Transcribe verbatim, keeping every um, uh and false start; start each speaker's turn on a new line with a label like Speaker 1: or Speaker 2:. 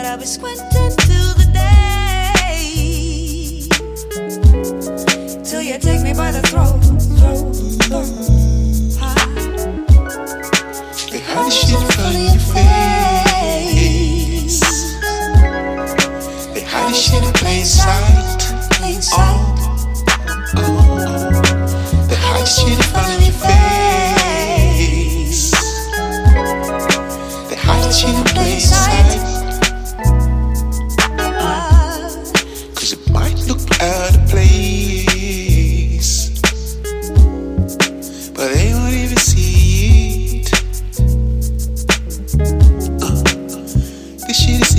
Speaker 1: I'll be squinting till the day, till you take me by the throat, throat.